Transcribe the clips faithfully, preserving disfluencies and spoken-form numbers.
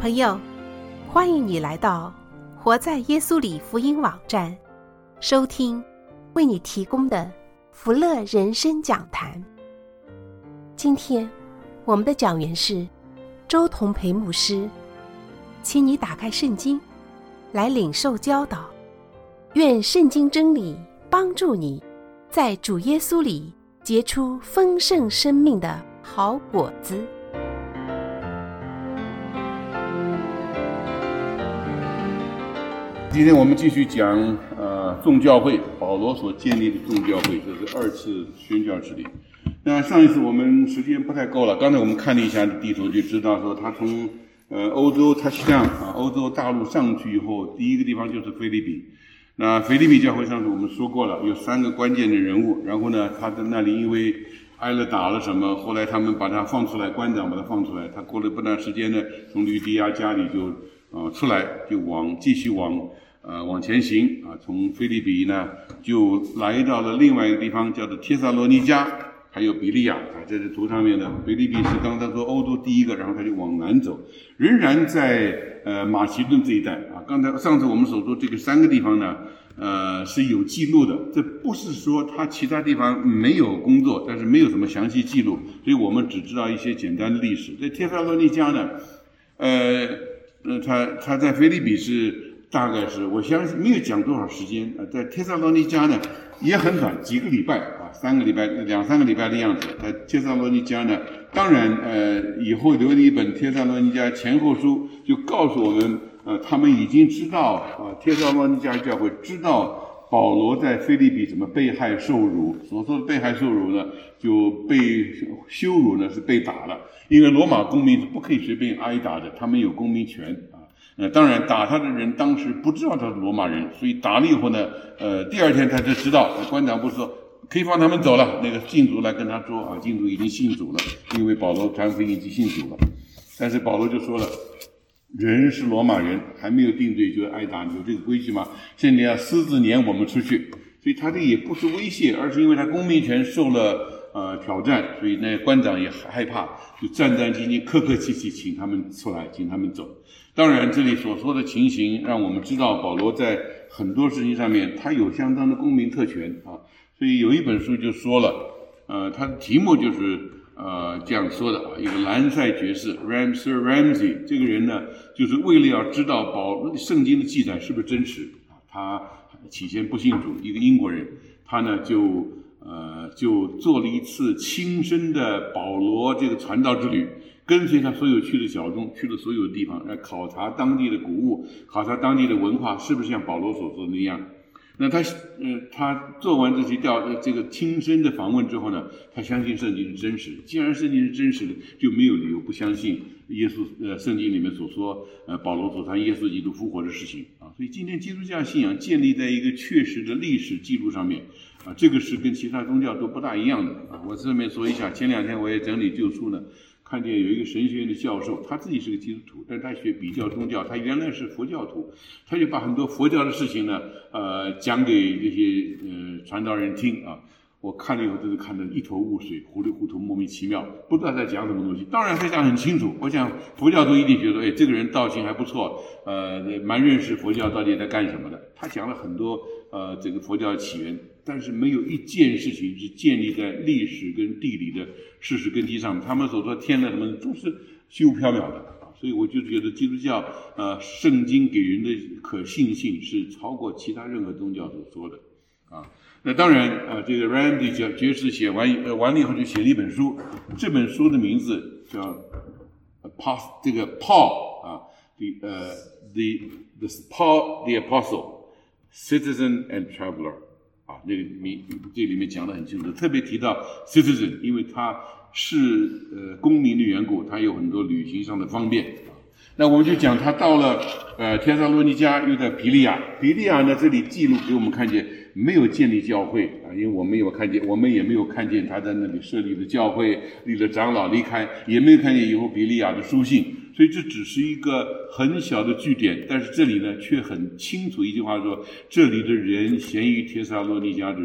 朋友，欢迎你来到活在耶稣里福音网站，收听为你提供的福乐人生讲坛。今天我们的讲员是周同培牧师，请你打开圣经来领受教导，愿圣经真理帮助你在主耶稣里结出丰盛生命的好果子。 今天我们继续讲呃众教会，保罗所建立的众教会，这是二次宣教之旅。那上一次我们时间不太够了，刚才我们看了一下地图，就知道说他从呃欧洲他向啊欧洲大陆上去以后，第一个地方就是腓立比。那腓立比教会上次我们说过了，有三个关键的人物，然后呢他在那里因为挨了打了什么，后来他们把他放出来，官长把他放出来，他过了不段时间呢，从吕底亚家里就呃出来，就往继续往呃，往前行啊，从腓立比呢，就来到了另外一个地方，叫做帖撒罗尼迦，还有比利亚啊。这是图上面的，腓立比是刚才说欧洲第一个，然后他就往南走，仍然在呃马其顿这一带啊。刚才上次我们所说这个三个地方呢，呃是有记录的，这不是说他其他地方没有工作，但是没有什么详细记录，所以我们只知道一些简单的历史。在帖撒罗尼迦呢，呃呃，他他在腓立比是。大概是我相信没有讲多少时间啊，在帖撒罗尼迦呢也很短，几个礼拜啊，三个礼拜两三个礼拜的样子。在帖撒罗尼迦呢，当然呃以后留了一本帖撒罗尼迦前后书，就告诉我们呃他们已经知道啊，帖撒罗尼迦教会知道保罗在腓立比怎么被害受辱。所说的被害受辱呢，就被羞辱呢是被打了，因为罗马公民是不可以随便挨打的，他们有公民权。呃，当然打他的人当时不知道他是罗马人，所以打了以后呢，呃，第二天他就知道，官长不是说可以放他们走了，那个禁足来跟他说啊，禁足已经信主了，因为保罗传福音已经信主了，但是保罗就说了，人是罗马人，还没有定罪就挨打，有这个规矩吗？现在要私自撵我们出去，所以他这也不是威胁，而是因为他公民权受了呃挑战，所以那官长也害怕，就战战兢兢、客客气气请他们出来，请他们走。当然这里所说的情形让我们知道保罗在很多事情上面他有相当的公民特权啊，所以有一本书就说了，呃，他的题目就是呃这样说的啊，一个兰塞爵士 Ramsey Ramsey 这个人呢，就是为了要知道保圣经的记载是不是真实啊，他起先不信主，一个英国人，他呢就呃就做了一次亲身的保罗这个传道之旅。跟随他所有去的小众，去了所有的地方，来考察当地的古物，考察当地的文化，是不是像保罗所说的那样？那他，呃，他做完这些调，这个亲身的访问之后呢，他相信圣经是真实的。既然圣经是真实的，就没有理由不相信耶稣，呃，圣经里面所说，呃，保罗所谈耶稣基督复活的事情啊。所以今天基督教信仰建立在一个确实的历史记录上面啊，这个是跟其他宗教都不大一样的啊。我这边说一下，前两天我也整理旧书呢。看见有一个神学院的教授，他自己是个基督徒，但是他学比较宗教，他原来是佛教徒，他就把很多佛教的事情呢，呃，讲给这些呃传道人听啊。我看了以后，真是看得一头雾水，糊里糊涂，莫名其妙，不知道在讲什么东西。当然他讲很清楚，我想佛教徒一定觉得，哎，这个人道行还不错，呃，蛮认识佛教到底在干什么的。他讲了很多呃这个佛教的起源，但是没有一件事情是建立在历史跟地理的事实根基上面。他们所说天的什么都是虚无缥缈的，所以我就觉得基督教呃圣经给人的可信性是超过其他任何宗教所说的啊。那当然啊，这个 Randy 爵士写完呃完了以后就写了一本书，这本书的名字叫 Paul 这个 Paul 啊 the 呃、uh, the the Paul the Apostle Citizen and Traveler 啊，那个名这里面讲得很清楚，特别提到 citizen， 因为他是呃公民的缘故，他有很多旅行上的方便。那我们就讲他到了呃帖撒罗尼迦，又在比利亚。比利亚呢，这里记录给我们看见没有建立教会啊，因为我们有看见，我们也没有看见他在那里设立的教会，立了长老离开，也没有看见以后比利亚的书信，所以这只是一个很小的据点。但是这里呢，却很清楚一句话说，这里的人咸于帖撒罗尼迦的人。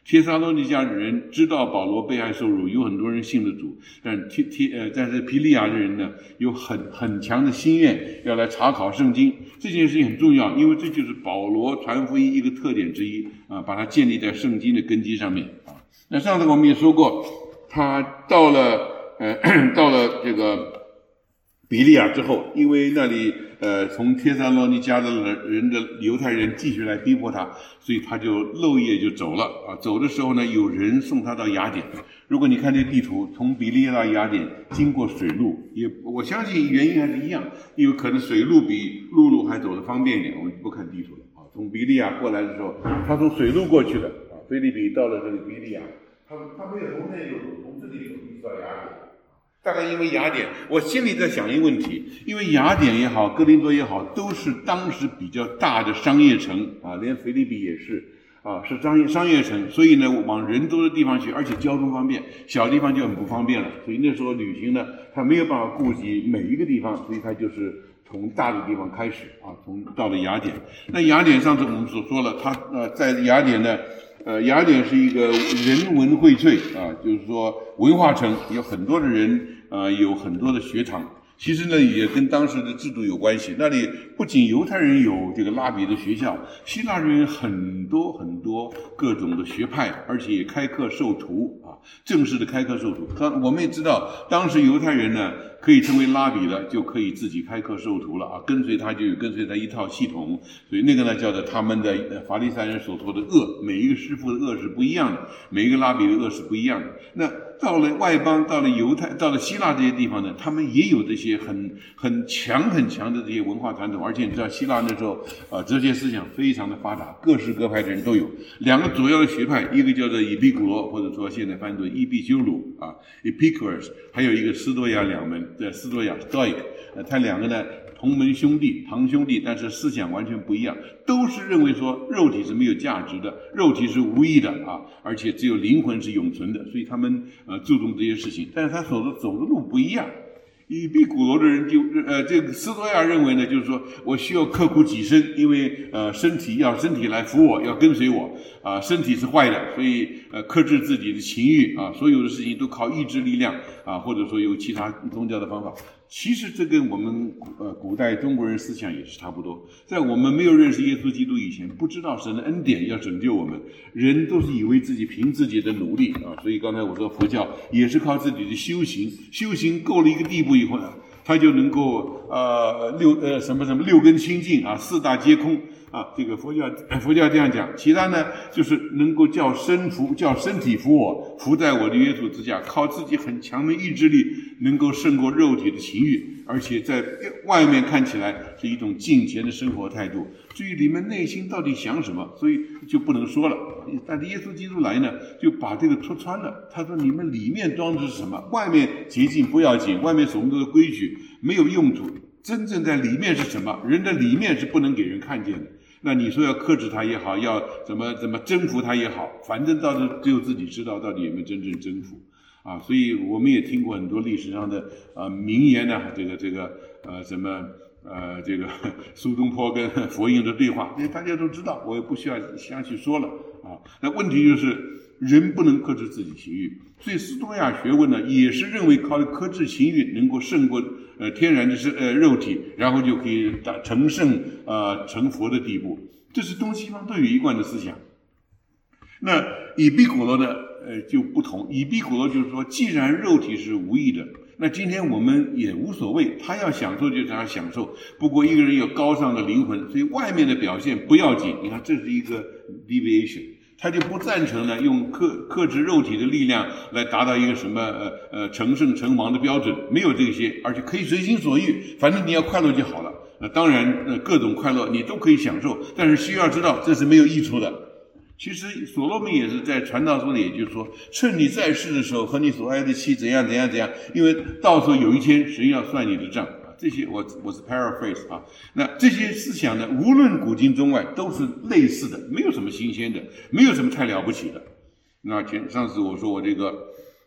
帖撒罗尼迦的人知道保罗被害受辱，有很多人信了主，但帖帖呃，但是庇利亚的人呢，有很很强的心愿要来查考圣经。这件事情很重要，因为这就是保罗传福音一个特点之一啊，把它建立在圣经的根基上面啊。那上次我们也说过，他到了呃到了这个比利亚之后，因为那里呃从帖撒罗尼迦的人的犹太人继续来逼迫他，所以他就漏夜就走了啊。走的时候呢，有人送他到雅典。如果你看这地图，从比利亚到雅典经过水路，也我相信原因还是一样，因为可能水路比陆路还走得方便一点。我们不看地图了啊。从比利亚过来的时候，他从水路过去的啊，腓立比到了这个比利亚，他他没有从那个路从这里走一直到雅典。大概因为雅典，我心里在想一个问题，因为雅典也好，哥林多也好，都是当时比较大的商业城啊，连腓立比也是啊，是商业商业城，所以呢，往人多的地方去，而且交通方便，小地方就很不方便了。所以那时候旅行呢，他没有办法顾及每一个地方，所以他就是从大的地方开始啊，从到了雅典。那雅典上次我们所说了，他呃在雅典呢。呃，雅典是一个人文荟萃啊，就是说文化城，有很多的人啊、呃，有很多的学堂。其实呢，也跟当时的制度有关系。那里不仅犹太人有这个拉比的学校，希腊人很多很多各种的学派，而且也开课授徒啊，正式的开课授徒。当我们也知道，当时犹太人呢可以成为拉比了，就可以自己开课授徒了啊，跟随他就有跟随他一套系统。所以那个呢叫做他们的法利赛人所说的恶，每一个师傅的恶是不一样的，每一个拉比的恶是不一样的。那到了外邦，到了犹太，到了希腊这些地方呢，他们也有这些很很强很强的这些文化传统，而且你知道希腊那时候呃哲学思想非常的发达，各式各派的人都有。两个主要的学派，一个叫做以毕古罗，或者说现在翻译作伊壁鸠鲁啊 Epicurus， 还有一个斯多亚两门的斯多亚 Stoic， 呃，他两个呢同门兄弟，堂兄弟，但是思想完全不一样，都是认为说肉体是没有价值的，肉体是无益的啊，而且只有灵魂是永存的，所以他们呃注重这些事情，但是他走的走的路不一样。以毕古罗的人就呃，这个斯多亚认为呢，就是说我需要刻苦己身，因为呃身体要身体来服我，要跟随我啊、呃，身体是坏的，所以呃克制自己的情欲啊，所有的事情都靠意志力量啊，或者说有其他宗教的方法。其实这跟我们呃古代中国人思想也是差不多，在我们没有认识耶稣基督以前，不知道神的恩典要拯救我们，人都是以为自己凭自己的努力啊，所以刚才我说佛教也是靠自己的修行，修行够了一个地步以后呢，他就能够呃六呃什么什么六根清净啊，四大皆空啊，这个佛教佛教这样讲，其他呢就是能够叫身服，叫身体服我，服在我的约束之下，靠自己很强的意志力，能够胜过肉体的情欲，而且在外面看起来是一种敬虔的生活态度。至于里面内心到底想什么，所以就不能说了。但是耶稣基督来呢，就把这个戳穿了。他说：“你们里面装的是什么？外面洁净不要紧，外面什么都是规矩，没有用处。真正在里面是什么？人的里面是不能给人看见的。那你说要克制他也好，要怎么怎么征服他也好，反正到时只有自己知道到底有没有真正征服。”啊，所以我们也听过很多历史上的呃名言呢、啊，这个这个呃什么呃这个苏东坡跟佛印的对话，大家都知道，我也不需要详细说了啊。那问题就是人不能克制自己情欲，所以斯多亚学问呢也是认为靠克制情欲能够胜过呃天然的是呃肉体，然后就可以达成圣呃成佛的地步，这是东西方都有一贯的思想。那以毕古罗呢？呃，就不同。以毕古罗就是说，既然肉体是无益的，那今天我们也无所谓，他要享受就让他享受。不过一个人有高尚的灵魂，所以外面的表现不要紧。你看，这是一个 deviation， 他就不赞成呢用克克制肉体的力量来达到一个什么呃呃成圣成王的标准，没有这些，而且可以随心所欲，反正你要快乐就好了。那当然，呃，各种快乐你都可以享受，但是需要知道这是没有益处的。其实所罗门也是在传道书里，也就是说，趁你在世的时候和你所爱的妻怎样怎样怎样，因为到时候有一天神要算你的账啊。这些我我是 paraphrase 啊。那这些思想呢，无论古今中外都是类似的，没有什么新鲜的，没有什么太了不起的。那前上次我说我这个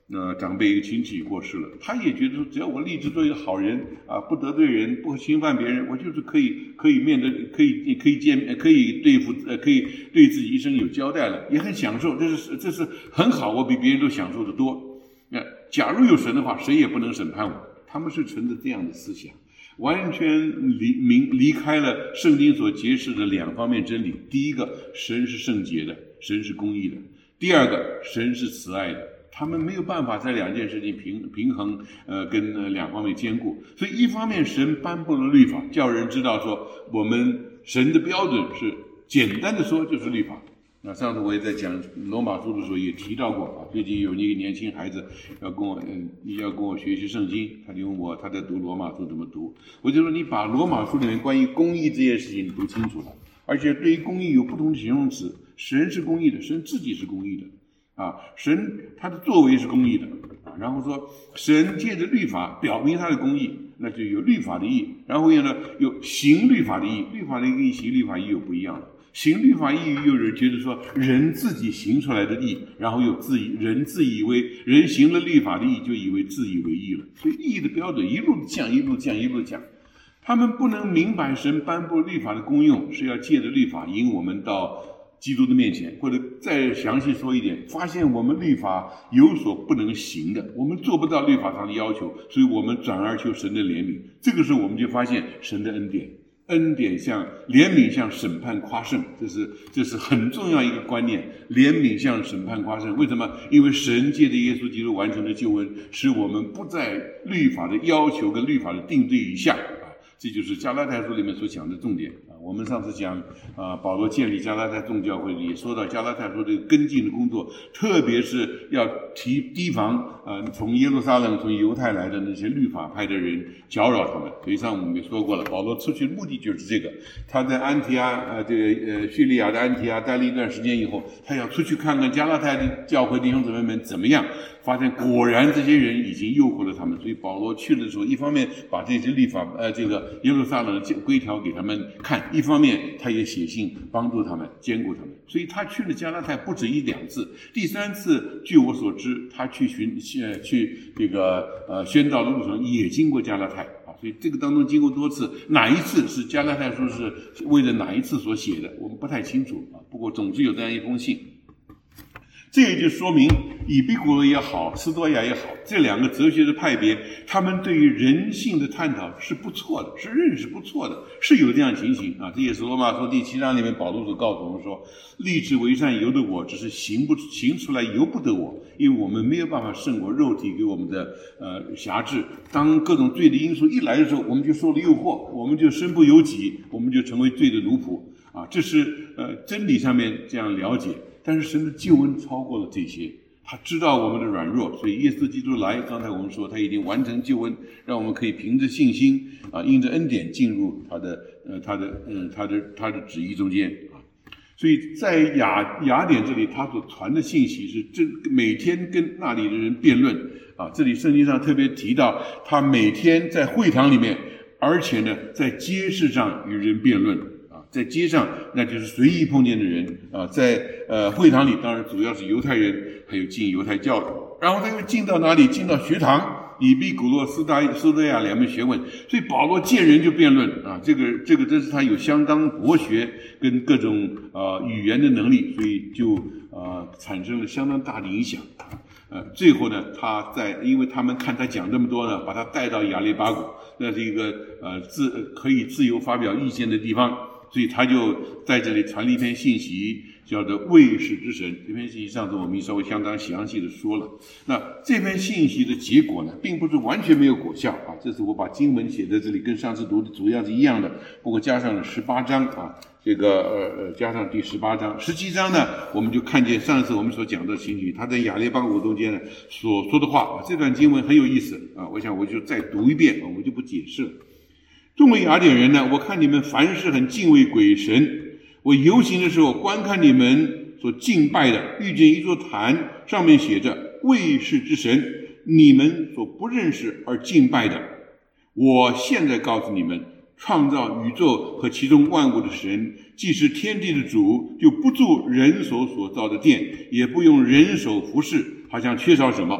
呃，长辈一个亲戚过世了，他也觉得说，只要我立志做一个好人啊，不得罪人，不侵犯别人，我就是可以可以面对，可以可以见，可以对付，呃，可以对自己一生有交代了，也很享受，这是这是很好，我比别人都享受的多。那假如有神的话，谁也不能审判我。他们是存着这样的思想，完全离明离开了圣经所揭示的两方面真理。第一个，神是圣洁的，神是公义的；第二个，神是慈爱的。他们没有办法在两件事情平平衡，呃，跟呃两方面兼顾。所以一方面神颁布了律法，叫人知道说我们神的标准是简单的说就是律法。那上次我也在讲罗马书的时候也提到过啊，最近有一个年轻孩子要跟我嗯要跟我学习圣经，他就问我他在读罗马书怎么读，我就说你把罗马书里面关于公义这件事情读清楚了，而且对于公义有不同的形容词，神是公义的，神自己是公义的。啊，神他的作为是公义的啊，然后说神借着律法表明他的公义，那就有律法的义，然后呢有行律法的义，律法的义跟行律法义有不一样的。行律法义又有人觉得说人自己行出来的义，然后有自以人自以为人行了律法的义，就以为自以为义了，所以义的标准一路降一路降一路降。他们不能明白神颁布律法的功用是要借着律法引我们到基督的面前，或者再详细说一点，发现我们律法有所不能行的，我们做不到律法上的要求，所以我们转而求神的怜悯。这个时候我们就发现神的恩典，恩典像怜悯像审判夸胜，这是这是很重要一个观念。怜悯像审判夸胜，为什么？因为神借着耶稣基督完成的救恩，使我们不在律法的要求跟律法的定罪以下。这就是加拉太书里面所讲的重点啊。我们上次讲啊，保罗建立加拉太众教会也说到加拉太书这个跟进的工作，特别是要提提防啊，从耶路撒冷从犹太来的那些律法派的人搅扰他们。所以上我们也说过了，保罗出去的目的就是这个。他在安提阿呃这个呃叙利亚的安提阿待了一段时间以后，他要出去看看加拉太的教会弟兄姊妹们怎么样。发现果然这些人已经诱惑了他们，所以保罗去的时候，一方面把这些律法呃这个耶路撒冷的规条给他们看，一方面他也写信帮助他们兼顾他们。所以他去了加拉太不止一两次，第三次据我所知，他去寻呃去这个呃宣道的路上也经过加拉太啊，所以这个当中经过多次，哪一次是加拉太书是为了哪一次所写的，我们不太清楚啊。不过总之有这样一封信。这也就说明以毕古罗也好，斯多亚也好，这两个哲学的派别，他们对于人性的探讨是不错的，是认识不错的，是有这样情形啊。这也是罗马书第七章里面保罗所告诉我们说，立志为善由得我，只是行不行出来由不得我，因为我们没有办法胜过肉体给我们的呃辖制。当各种罪的因素一来的时候，我们就受了诱惑，我们就身不由己，我们就成为罪的奴仆啊。这是呃真理上面这样了解。但是神的救恩超过了这些，他知道我们的软弱，所以耶稣基督来，刚才我们说他已经完成救恩，让我们可以凭着信心啊，因着恩典进入他的呃他的嗯他的他的旨意中间啊。所以在雅雅典这里，他所传的信息是真每天跟那里的人辩论啊。这里圣经上特别提到，他每天在会堂里面，而且呢在街市上与人辩论。在街上那就是随意碰见的人啊，在呃会堂里当然主要是犹太人，还有进犹太教的，然后他又进到哪里？进到学堂，以毕古洛斯大斯多亚两门学问，所以保罗见人就辩论啊，这个这个真是他有相当博学跟各种呃语言的能力，所以就呃产生了相当大的影响。呃，最后呢，他在因为他们看他讲这么多呢，把他带到亚利巴谷，那是一个呃自可以自由发表意见的地方。所以他就在这里传了一篇信息，叫做卫士之神。这篇信息上次我们稍微相当详细的说了。那这篇信息的结果呢，并不是完全没有果效啊。这是我把经文写在这里，跟上次读的主要是一样的，不过加上了十八章啊，这个呃呃加上第十八章、十七章呢，我们就看见上次我们所讲的情形，他在亚利巴谷中间呢所说的话啊，这段经文很有意思啊。我想我就再读一遍，我就不解释了。众位雅典人呢，我看你们凡事很敬畏鬼神。我游行的时候，观看你们所敬拜的，遇见一座坛，上面写着卫士之神，你们所不认识而敬拜的。我现在告诉你们，创造宇宙和其中万物的神，既是天地的主，就不住人手所造的殿，也不用人手服侍，好像缺少什么。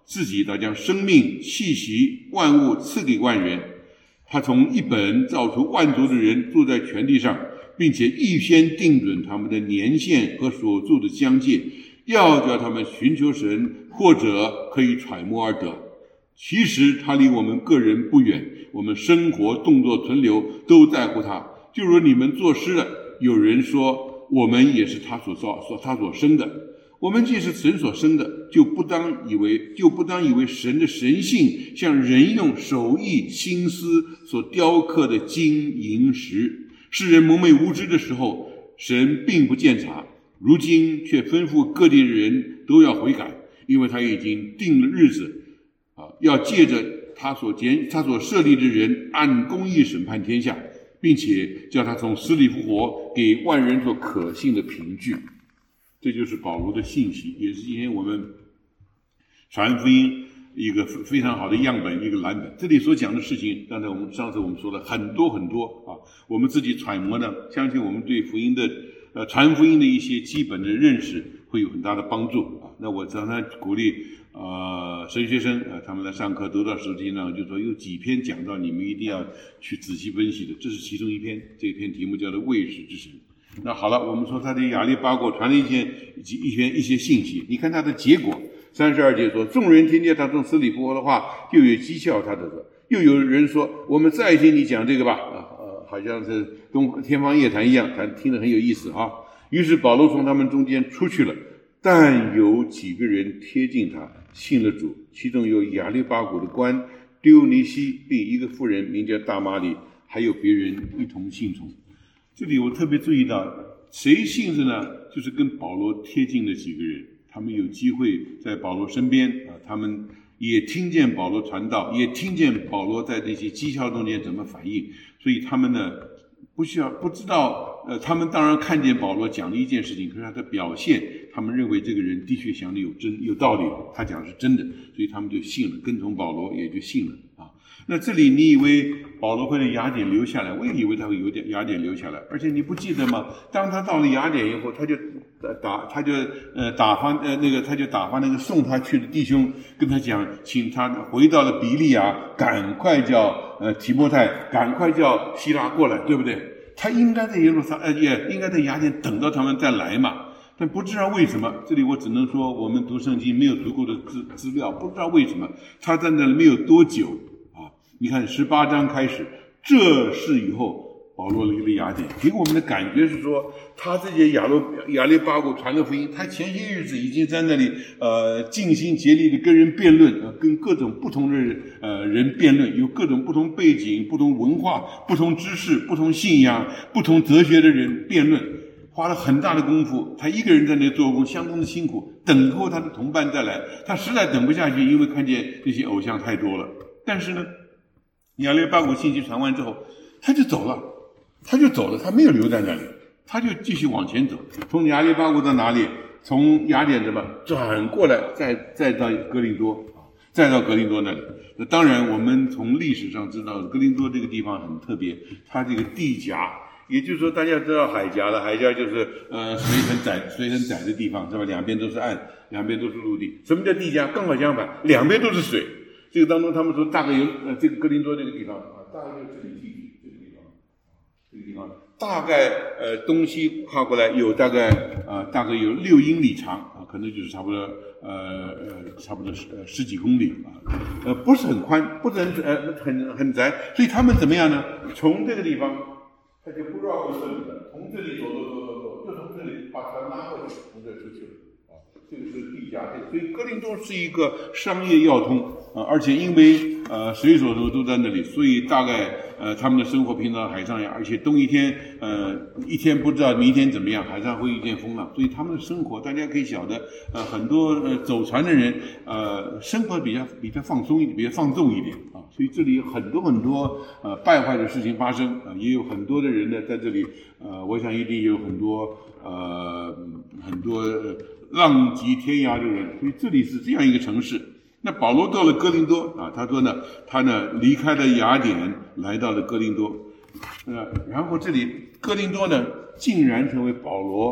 自己他将生命气息万物赐给万人，他从一本造出万族的人住在全地上，并且预先定准他们的年限和所住的疆界，要叫他们寻求神，或者可以揣摩而得。其实他离我们个人不远，我们生活动作存留都在乎他。就如你们作诗的，有人说我们也是他所造所他所生的，我们既是神所生的，就不当以为就不当以为神的神性像人用手艺心思所雕刻的金银石。世人蒙昧无知的时候，神并不鉴察，如今却吩咐各地的人都要悔改，因为他已经定了日子啊，要借着他所拣他所设立的人按公义审判天下，并且叫他从死里复活，给万人所可信的凭据。这就是保罗的信息，也是今天我们传福音一个非常好的样本，一个蓝本。这里所讲的事情，刚才我们上次我们说了很多很多啊，我们自己揣摩呢，相信我们对福音的呃传福音的一些基本的认识会有很大的帮助啊。那我常常鼓励呃神学生啊，他们来上课得到时间呢，就说有几篇讲到你们一定要去仔细分析的，这是其中一篇，这篇题目叫做未始之神。那好了，我们说他对亚利巴果传了一些一些一些信息，你看他的结果。三十二节说，众人听见他从死里复活的话，就有讥笑他的说，又有人说，我们再听你讲这个吧，啊呃，好像是东天方夜谭一样，他听得很有意思啊。于是保罗从他们中间出去了，但有几个人贴近他，信了主，其中有亚利巴果的官丢尼西，并一个妇人名叫大马里，还有别人一同信从。这里我特别注意到，谁信着呢？就是跟保罗贴近的几个人。他们有机会在保罗身边啊，他们也听见保罗传道，也听见保罗在这些讥笑中间怎么反应，所以他们呢不需要不知道，呃，他们当然看见保罗讲了一件事情，可是他的表现，他们认为这个人的确讲的有真有道理，他讲的是真的，所以他们就信了，跟从保罗也就信了啊。那这里你以为保罗会在雅典留下来，我也以为他会有点雅典留下来，而且你不记得吗？当他到了雅典以后，他就打他就呃打发呃那个他就打发那个送他去的弟兄，跟他讲，请他回到了比利亚，赶快叫呃提摩太，赶快叫希拉过来，对不对？他应该在耶路撒呃也应该在雅典等到他们再来嘛。但不知道为什么，这里我只能说我们读圣经没有足够的资资料，不知道为什么他在那里没有多久。你看十八章开始，这事以后保罗离了雅典，给我们的感觉是说，他这些亚罗亚利巴果传的福音，他前些日子已经在那里呃尽心竭力的跟人辩论，呃跟各种不同的呃人辩论，有各种不同背景、不同文化、不同知识、不同信仰、不同哲学的人辩论，花了很大的功夫，他一个人在那里做工，相当的辛苦，等候他的同伴再来，他实在等不下去，因为看见这些偶像太多了。但是呢，亚利巴果信息传完之后，他就走了，他就走了，他没有留在那里，他就继续往前走，从亚利巴果到哪里？从雅典怎么转过来，再再到格林多啊，再到格林多那里。那当然，我们从历史上知道，格林多这个地方很特别，它这个地夹，也就是说，大家知道海峡了，海峡就是呃水很窄、水很窄的地方，是吧？两边都是岸，两边都是陆地。什么叫地夹？刚好相反，两边都是水。这个当中，他们说大概有呃，这个格林多这个地方啊，大概就是这个地区，这个地方，这个地方大概呃东西跨过来有大概呃大概有六英里长啊，可能就是差不多呃呃差不多十呃十几公里啊，呃不是很宽，不是很呃很很窄，所以他们怎么样呢？从这个地方，他就不绕过这里了，从这里走走走走走，就从这里把船拉过去，从这出去了啊，这个是地夹，所以格林多是一个商业要通。啊，而且因为呃水手都都在那里，所以大概呃他们的生活平常海上呀，而且冬一天呃一天不知道明天怎么样，海上会遇见风浪，所以他们的生活大家可以晓得，呃很多呃走船的人呃生活比较比较放松一点，比较放纵一点啊，所以这里有很多很多呃败坏的事情发生啊、呃，也有很多的人呢在这里呃，我想一定有很多呃很多、呃、浪迹天涯的人，所以这里是这样一个城市。那保罗到了哥林多啊，他说呢，他呢离开了雅典，来到了哥林多，呃，然后这里哥林多呢，竟然成为保罗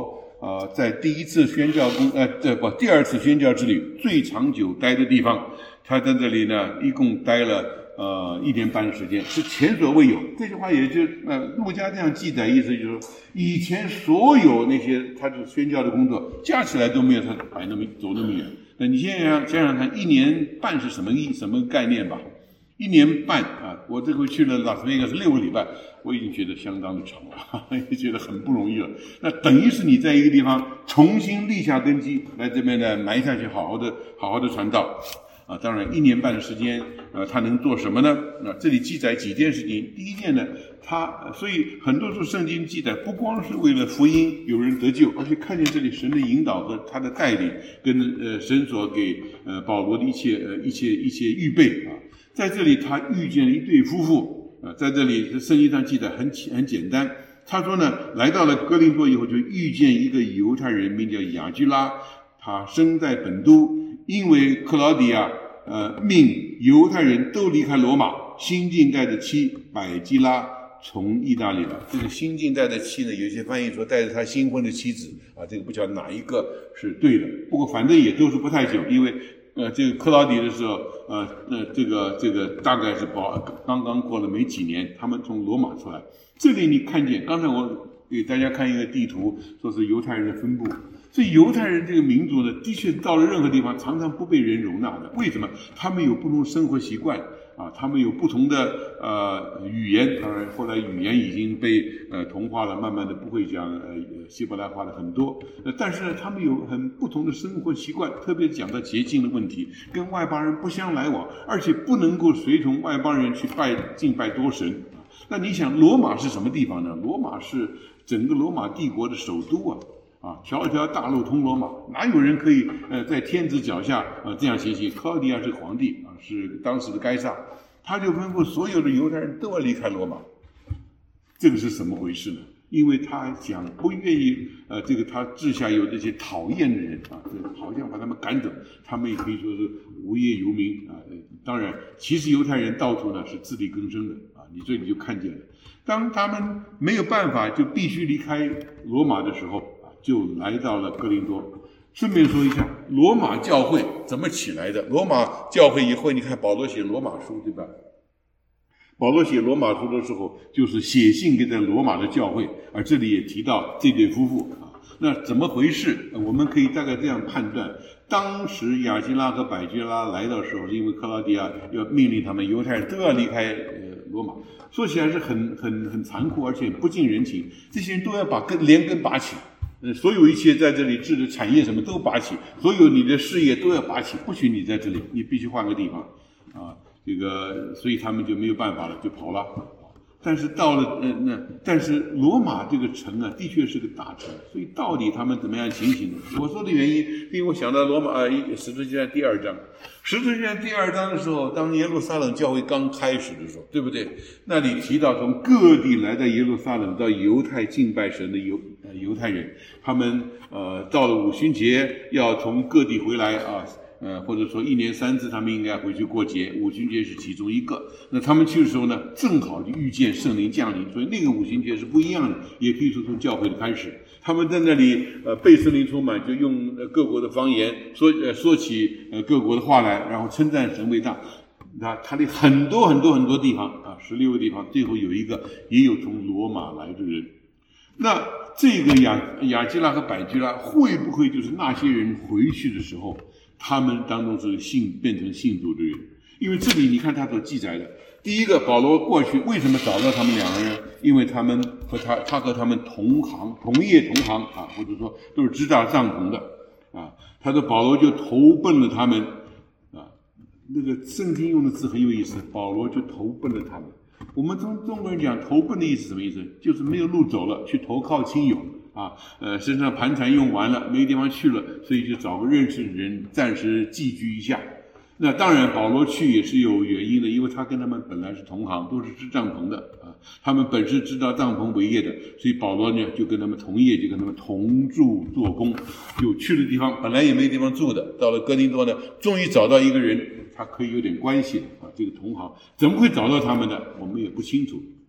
呃，在第一次宣教工呃这不第二次宣教之旅最长久待的地方，他在这里呢一共待了呃一年半的时间，是前所未有。这句话也就呃路加这样记载，意思就是说，以前所有那些他的宣教的工作加起来都没有他摆那么走那么远。那你现在想想想看，一年半是什么意什么概念吧？一年半啊，我这回去了拉斯维加斯六个礼拜，我已经觉得相当的长了，也觉得很不容易了。那等于是你在一个地方重新立下根基，来这边呢埋下去，好好的好好的传道啊。当然，一年半的时间，呃，他能做什么呢？那、啊、这里记载几件事情。第一件呢，他所以很多时候圣经记载不光是为了福音有人得救，而且看见这里神的引导和他的带领，跟呃神所给呃保罗的一切呃一切一切预备啊。在这里，他遇见了一对夫妇啊，在这里圣经上记载很很简单。他说呢，来到了哥林多以后，就遇见一个犹太人，名叫雅居拉，他生在本都，因为克劳迪亚呃命犹太人都离开罗马，新近代的妻百基拉从意大利来。这个新近代的妻呢，有些翻译说带着他新婚的妻子啊，这个不晓得哪一个是对的，不过反正也都是不太久，因为。呃，这个克劳迪的时候，呃，呃，这个这个大概是保刚刚过了没几年，他们从罗马出来。这里你看见，刚才我给大家看一个地图，说是犹太人的分布。所以犹太人这个民族呢，的确到了任何地方，常常不被人容纳的。为什么？他们有不同生活习惯啊，他们有不同的呃语言。当然，后来语言已经被呃同化了，慢慢的不会讲呃希伯来话的很多。呃，但是呢，他们有很不同的生活习惯，特别讲到洁净的问题，跟外邦人不相来往，而且不能够随从外邦人去拜敬拜多神。那你想，罗马是什么地方呢？罗马是整个罗马帝国的首都啊。啊，条条大路通罗马，哪有人可以呃在天子脚下呃这样行行？克劳迪亚是皇帝啊，是当时的该撒，他就吩咐所有的犹太人都要离开罗马。这个是怎么回事呢？因为他想不愿意呃这个他治下有这些讨厌的人啊，好像把他们赶走，他们也可以说是无业游民啊。当然，其实犹太人到处呢是自力更生的啊，你这里就看见了。当他们没有办法就必须离开罗马的时候，就来到了哥林多。顺便说一下，罗马教会怎么起来的？罗马教会以后，你看保罗写罗马书，对吧？保罗写罗马书的时候，就是写信给在罗马的教会，而这里也提到这对夫妇啊。那怎么回事？我们可以大概这样判断：当时雅基拉和百基拉来到的时候，是因为克劳迪亚要命令他们犹太人都要离开呃罗马，说起来是很很很残酷，而且不近人情。这些人都要把根连根拔起。呃，所有一切在这里治的产业什么都拔起，所有你的事业都要拔起，不许你在这里，你必须换个地方，啊，这个，所以他们就没有办法了，就跑了。但是到了呃那，但是罗马这个城啊，的确是个大城，所以到底他们怎么样情形呢？我说的原因，因为我想到罗马呃使徒行传第二章，使徒行传第二章的时候，当耶路撒冷教会刚开始的时候，对不对？那里提到从各地来到耶路撒冷到犹太敬拜神的犹呃犹太人，他们呃到了五旬节要从各地回来啊。呃，或者说一年三次，他们应该回去过节，五旬节是其中一个。那他们去的时候呢，正好就遇见圣灵降临，所以那个五旬节是不一样的，也可以说从教会的开始。他们在那里呃被圣灵充满，就用各国的方言说呃说起呃各国的话来，然后称赞神伟大。那他的很多很多很多地方啊，十六个地方，最后有一个也有从罗马来的人。那这个雅雅基拉和百基拉会不会就是那些人回去的时候？他们当中是信变成信主的人，因为这里你看他所记载的，第一个保罗过去为什么找到他们两个人？因为他们和他他和他们同行同业同行啊，或者说都是支搭帐篷的啊。他说保罗就投奔了他们啊，那个圣经用的字很有意思，保罗就投奔了他们。我们中中国人讲投奔的意思什么意思？就是没有路走了，去投靠亲友。啊，呃，身上盘缠用完了，没地方去了，所以就找个认识的人暂时寄居一下。那当然，保罗去也是有原因的，因为他跟他们本来是同行，都是织帐篷的啊。他们本是知道帐篷为业的，所以保罗呢就跟他们同业，就跟他们同住做工。有去的地方，本来也没地方住的，到了哥林多呢，终于找到一个人，他可以有点关系啊。这个同行怎么会找到他们的？我们也不清楚。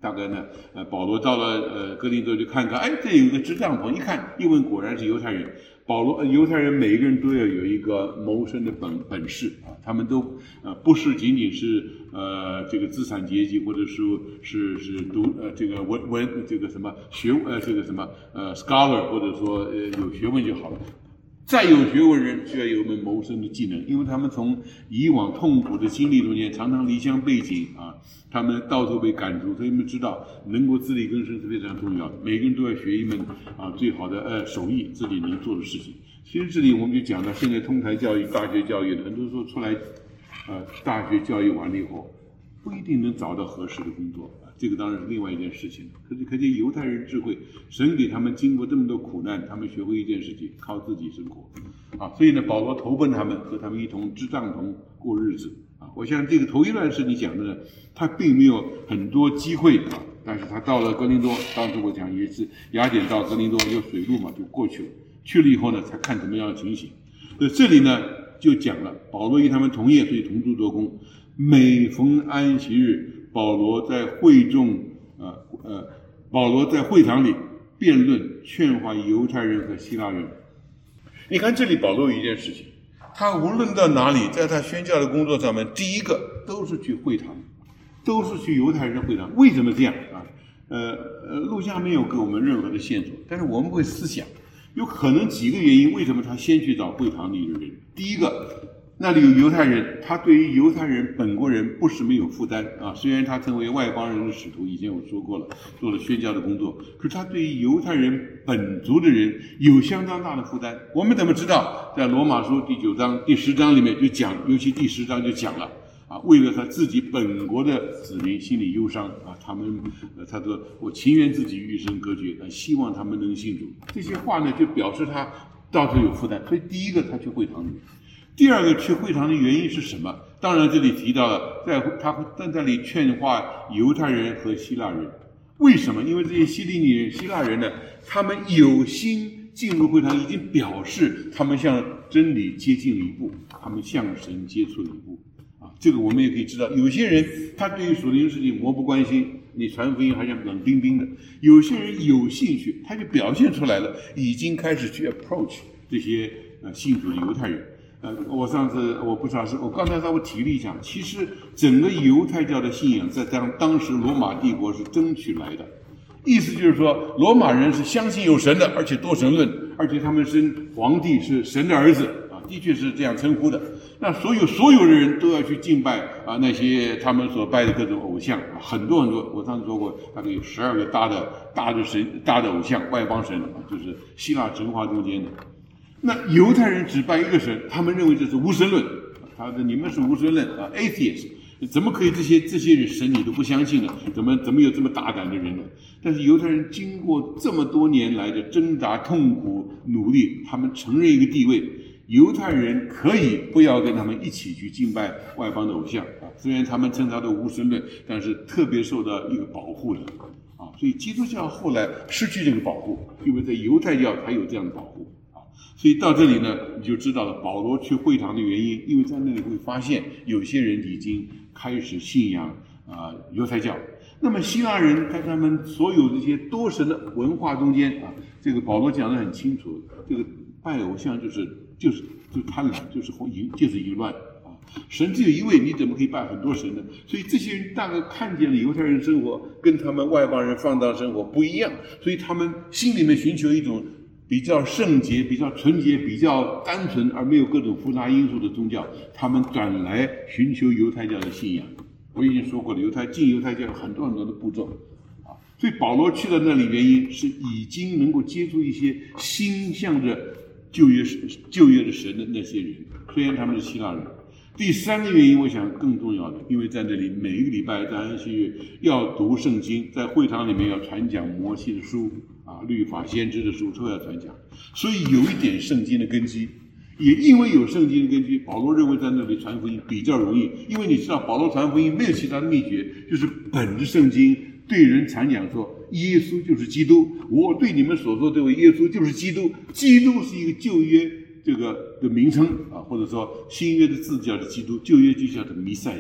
大概呢，呃，保罗到了呃哥林多就看看，哎，这有一个支帐篷，一看一问果然是犹太人。保罗、呃、犹太人每一个人都要有一个谋生的本本事啊，他们都呃不是仅仅是呃这个资产阶级，或者说是是读呃这个文文这个什么学呃这个什么呃 scholar， 或者说呃有学问就好了。再有学问人需要有一门谋生的技能，因为他们从以往痛苦的经历中间，常常离乡背井啊，他们到处被赶逐，所以他们知道能够自力更生是非常重要的。每个人都要学一门啊最好的呃手艺，自己能做的事情。其实这里我们就讲到，现在通才教育、大学教育的，很多时候出来，呃，大学教育完了以后，不一定能找到合适的工作。这个当然是另外一件事情，可是可见犹太人智慧，神给他们经过这么多苦难，他们学会一件事情，靠自己生活啊。所以呢，保罗投奔他们，和他们一同支帐篷过日子啊。我想这个头一段是你讲的呢，他并没有很多机会啊，但是他到了哥林多，当时我讲也是雅典到哥林多有水路嘛，就过去了。去了以后呢，才看怎么样的情形。所以这里呢就讲了，保罗与他们同业，所以同住做工。每逢安息日，保罗在会众，呃呃，保罗在会堂里辩论劝化犹太人和希腊人。你看这里保罗有一件事情，他无论到哪里，在他宣教的工作上面，第一个都是去会堂，都是去犹太人的会堂。为什么这样啊？呃呃，路加没有给我们任何的线索，但是我们会思想，有可能几个原因，为什么他先去找会堂里的人？第一个，那里有犹太人，他对于犹太人本国人不是没有负担啊。虽然他成为外邦人的使徒，以前我说过了，做了宣教的工作，可是他对于犹太人本族的人有相当大的负担。我们怎么知道？在罗马书第九章、第十章里面就讲，尤其第十章就讲了啊，为了他自己本国的子民心里忧伤啊，他们呃，他说我情愿自己与神隔绝，但希望他们能信主。这些话呢，就表示他到处有负担。所以第一个，他去会堂里。第二个去会堂的原因是什么？当然这里提到了，在他在这里劝化犹太人和希腊人。为什么？因为这些希利尼人、希腊人呢，他们有心进入会堂，已经表示他们向真理接近了一步，他们向神接触了一步啊。这个我们也可以知道，有些人他对于属灵事情漠不关心，你传福音还像冷冰冰的；有些人有兴趣，他就表现出来了，已经开始去 approach 这些呃信主的犹太人。呃，我上次我不知道是我刚才稍微提了一下，其实整个犹太教的信仰在当当时罗马帝国是争取来的，意思就是说，罗马人是相信有神的，而且多神论，而且他们称皇帝是神的儿子啊，的确是这样称呼的。那所有所有的人都要去敬拜啊那些他们所拜的各种偶像，啊、很多很多。我上次说过，大概有十二个大的大的神大的偶像，外邦神啊，就是希腊神话中间的。那犹太人只拜一个神，他们认为这是无神论，他说你们是无神论啊 ，atheist， 怎么可以这些这些人神你都不相信呢？怎么怎么有这么大胆的人呢？但是犹太人经过这么多年来的挣扎、痛苦、努力，他们承认一个地位，犹太人可以不要跟他们一起去敬拜外邦的偶像啊，虽然他们称他的无神论，但是特别受到一个保护的啊，所以基督教后来失去这个保护，因为在犹太教才有这样的保护。所以到这里呢，你就知道了保罗去会堂的原因，因为在那里会发现有些人已经开始信仰啊、呃、犹太教。那么希腊人在他们所有这些多神的文化中间啊，这个保罗讲得很清楚，这个拜偶像就是就是就贪婪，就是淫就是淫乱啊。神只有一位，你怎么可以拜很多神呢？所以这些人大概看见了犹太人生活跟他们外邦人放荡生活不一样，所以他们心里面寻求一种比较圣洁、比较纯洁、比较单纯而没有各种复杂因素的宗教，他们转来寻求犹太教的信仰。我已经说过了，犹太进犹太教有很多很多的步骤啊，所以保罗去到那里，原因是已经能够接触一些心向着旧约旧约的神的那些人，虽然他们是希腊人。第三个原因，我想更重要的，因为在这里每一个礼拜在安息日要读圣经，在会堂里面要传讲摩西的书啊，律法先知的书都要传讲，所以有一点圣经的根基。也因为有圣经的根基，保罗认为在那里传福音比较容易，因为你知道保罗传福音没有其他的秘诀，就是本着圣经对人传讲说耶稣就是基督，我对你们所说这位耶稣就是基督，基督是一个旧约这个的名称啊，或者说新约的字叫的基督，旧约就叫的弥赛亚。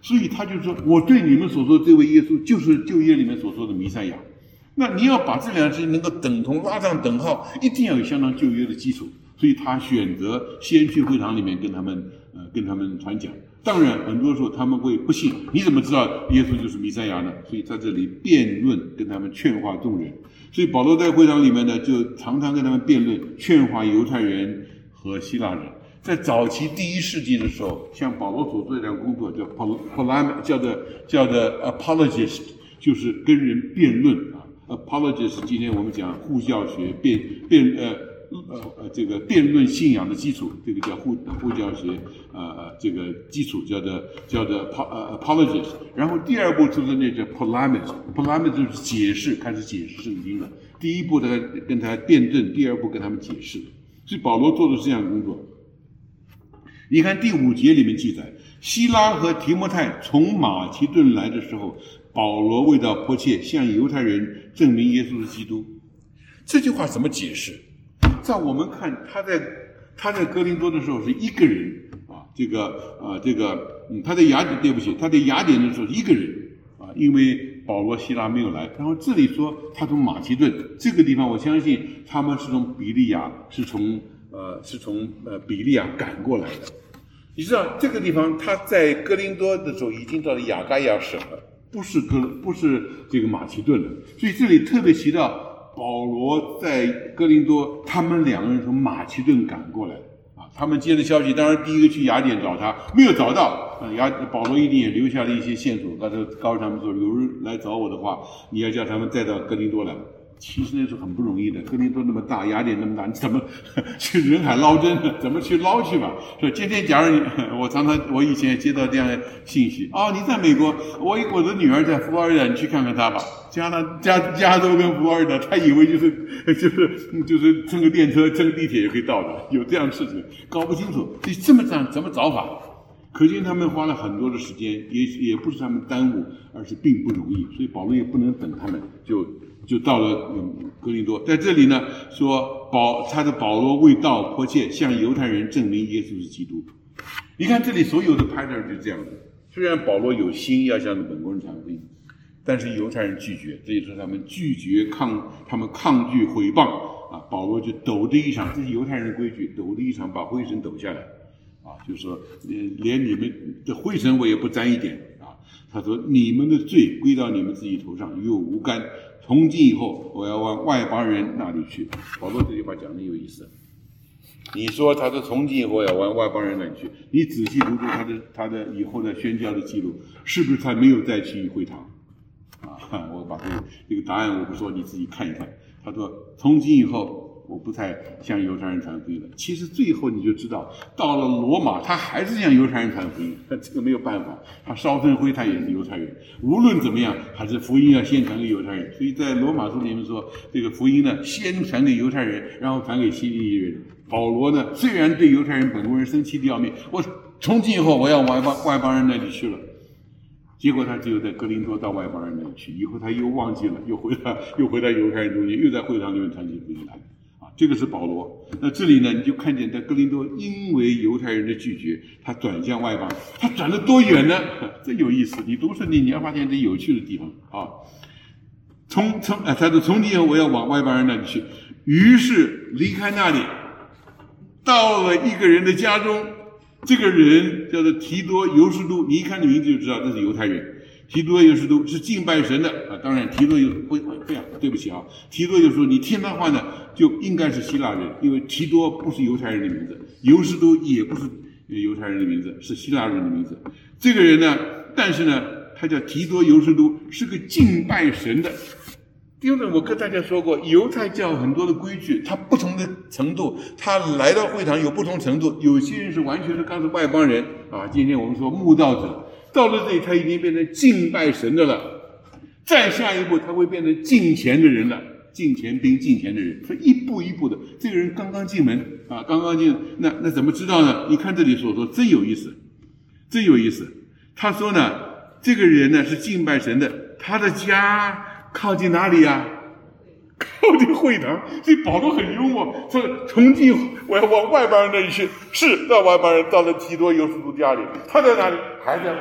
所以他就说，我对你们所说的这位耶稣就是旧约里面所说的弥赛亚。那你要把这两个事情能够等同拉上等号，一定要有相当旧约的基础。所以他选择先去会堂里面跟他们呃跟他们传讲。当然很多时候他们会不信，你怎么知道耶稣就是弥赛亚呢？所以在这里辩论，跟他们劝化众人。所以保罗在会堂里面呢，就常常跟他们辩论，劝化犹太人和希腊人。在早期第一世纪的时候，像保罗所做的这样工作叫 polam 叫做叫做 apologist， 就是跟人辩论啊。apologist 今天我们讲护教学辩辩呃呃呃这个辩论信仰的基础，这个叫护护教学呃这个基础叫做叫做呃 apologist。然后第二步就是那叫 polemist，polemist 就是解释，开始解释圣经了。第一步他跟他辩论，第二步跟他们解释。所以保罗做的是这样的工作。你看第五节里面记载，希拉和提摩太从马其顿来的时候，保罗为到迫切向犹太人证明耶稣是基督。这句话怎么解释？在我们看，他在他在哥林多的时候是一个人啊，这个啊这个嗯，他在雅典，对不起，他在雅典的时候是一个人啊，因为保罗希拉没有来。然后这里说他从马其顿这个地方，我相信他们是从比利亚，是从呃是从呃比利亚赶过来的。你知道这个地方他在哥林多的时候已经到了亚该亚省了，不是哥不是这个马其顿了。所以这里特别提到保罗在哥林多，他们两个人从马其顿赶过来啊。他们接的消息，当然第一个去雅典找他，没有找到啊。雅保罗一定也留下了一些线索，告诉告诉他们说，有人来找我的话，你要叫他们带到哥林多来。其实那时候很不容易的，哥林多那么大，雅典那么大，你怎么去人海捞针呢？怎么去捞去吧？说今天假如你，我常常我以前也接到这样的信息，哦，你在美国，我我的女儿在佛罗里达，你去看看她吧。加拿加加州跟佛罗里达，他以为就是就是就是乘个电车、乘个地铁也可以到的，有这样的事情，搞不清楚。所以这么这样怎么找法？可见他们花了很多的时间，也也不是他们耽误，而是并不容易。所以保罗也不能等他们，就就到了嗯哥林多。在这里呢，说保他的保罗为道迫切向犹太人证明耶稣是基督。你看这里所有的 pattern 就是这样的。虽然保罗有心要向本国人传福音，但是犹太人拒绝，这就是他们拒绝抗，他们抗拒毁谤啊。保罗就抖着一场，这是犹太人的规矩，抖着一场把灰尘抖下来。啊，就是说，连你们的灰尘我也不沾一点啊。他说：“你们的罪归到你们自己头上，与我无干。从今以后，我要往外邦人那里去。”保罗这句话讲的有意思。你说他说从今以后要往外邦人那里去，你仔细读读他的他的以后的宣教的记录，是不是他没有再去会堂？啊，我把这个这个答案我不说，你自己看一看。他说：“从今以后。”我不再向犹太人传福音了。其实最后你就知道，到了罗马，他还是向犹太人传福音，这个没有办法。他烧成灰，他也是犹太人。无论怎么样，还是福音要先传给犹太人。所以在罗马书里面说，这个福音呢，先传给犹太人，然后传给希利尼人。保罗呢，虽然对犹太人本国人生气的要命，我从今以后我要往外邦外邦人那里去了。结果他只有在哥林多到外邦人那里去，以后他又忘记了，又回到又回到犹太人中间，又在会堂里面传起福音来。这个是保罗。那这里呢，你就看见在哥林多，因为犹太人的拒绝，他转向外邦。他转了多远呢？真有意思。你读圣经，你要发现这有趣的地方啊。从从啊，他说从今以后我要往外邦人那里去。于是离开那里，到了一个人的家中。这个人叫做提多犹士都，你一看这名字就知道这是犹太人。提多犹士都是敬拜神的啊，当然提多犹会这样，对不起啊，提多犹士都你听他话呢，就应该是希腊人，因为提多不是犹太人的名字，犹士都也不是犹太人的名字，是希腊人的名字。这个人呢，但是呢，他叫提多犹士都，是个敬拜神的。因为我跟大家说过，犹太教很多的规矩，它不同的程度，他来到会堂有不同程度。有些人是完全是刚是外邦人啊，今天我们说慕道者，到了这里他已经变成敬拜神的了。再下一步，他会变成敬虔的人了，敬虔兵敬虔的人，所以一步一步的。这个人刚刚进门啊，刚刚进，那那怎么知道呢？你看这里所说，真有意思，真有意思。他说呢，这个人呢是敬拜神的，他的家。靠近哪里呀、啊？靠近会堂。所以保罗很幽默，说从今我要往外邦人那里去。是到外邦人，到了提多犹士都家里，他在哪里？还在会堂中间。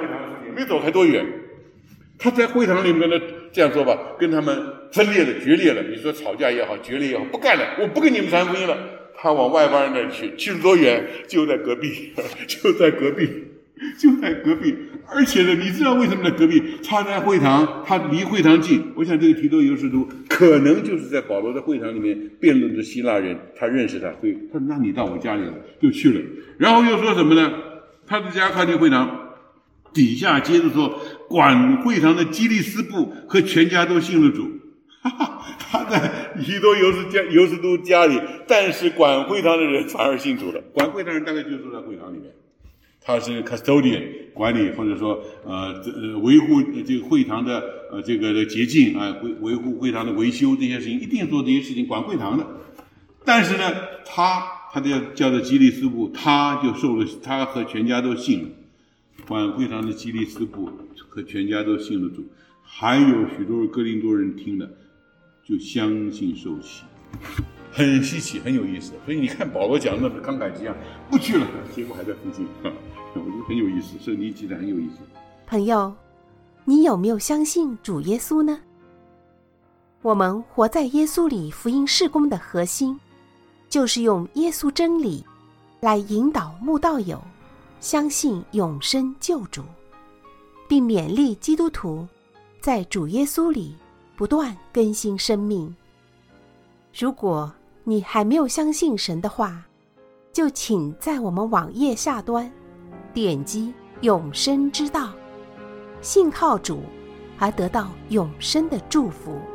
没走开多远。他在会堂里面呢，这样说吧，跟他们分裂了、决裂了。你说吵架也好，决裂也好，不干了，我不跟你们传福音了。他往外邦人那儿去，去了多远？就在隔壁，就在隔壁，就在隔壁。而且呢，你知道为什么在隔壁？他在会堂，他离会堂近。我想这个提多犹士都可能就是在保罗的会堂里面辩论的希腊人，他认识他，所以他说：“那你到我家里来，就去了。”然后又说什么呢？他的家靠近会堂。底下接着说，管会堂的基利斯布和全家都信了主。哈哈，他在提多犹士家犹士都家里，但是管会堂的人反而信主了。管会堂人大概就住在会堂里面，他是 custodian 管理，或者说呃呃维护这个会堂的呃这个的洁净啊，维维护会堂的维修这些事情，一定做这些事情，管会堂的。但是呢，他他叫叫做基利斯布，他就受了，他和全家都信了。管会堂的基利斯布和全家都信了主，还有许多哥林多人听了就相信受洗，很稀奇，很有意思。所以你看保罗讲的慷慨激昂，不去了，结果还在附近，我觉得很有意思，圣经记载很有意思。 朋友，你有没有相信主耶稣呢？我们活在耶稣里福音事工的核心，就是用耶稣真理来引导慕道友相信永生救主，并勉励基督徒在主耶稣里不断更新生命。如果你还没有相信神的话，就请在我们网页下端点击永生之道，信靠主而得到永生的祝福。